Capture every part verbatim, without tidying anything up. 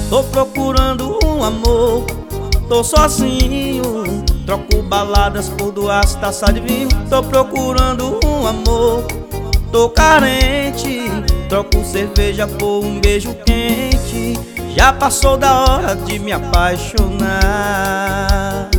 Tô procurando um amor, tô sozinho. Troco baladas por duas taças de vinho. Tô procurando um amor, tô carente. Troco cerveja por um beijo quente. Já passou da hora de me apaixonar.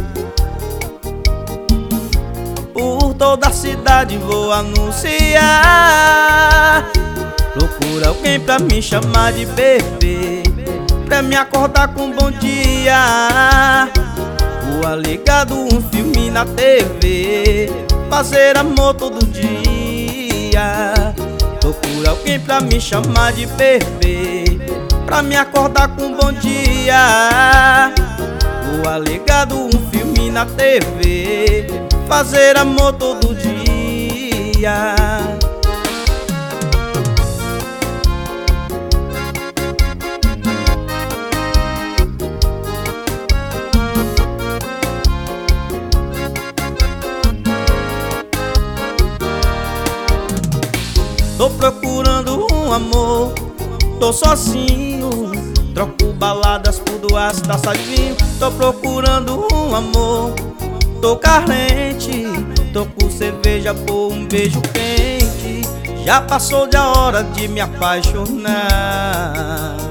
Por toda a cidade vou anunciar. Procura alguém pra me chamar de bebê, pra me acordar com um bom dia. Rua ligado, um filme na T V, fazer amor todo dia. Procura alguém pra me chamar de bebê, pra me acordar com um bom dia. Rua ligado, um filme na T V, fazer amor todo dia. Tô procurando um amor, tô sozinho. Troco baladas por duas taças de vinho. Tô procurando um amor, tô carente. Troco cerveja por um beijo quente. Já passou da hora de me apaixonar.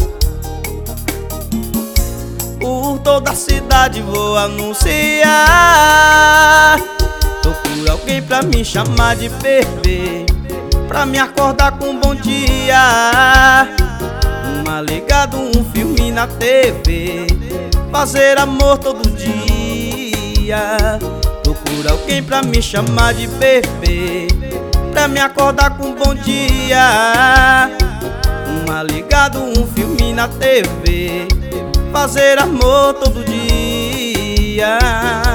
Por toda a cidade vou anunciar. Procura alguém pra me chamar de bebê, pra me acordar com um bom dia. Uma ligado, um filme na T V, fazer amor todo dia. Procura alguém pra me chamar de bebê, pra me acordar com um bom dia. Uma ligado, um filme na T V, fazer amor todo dia.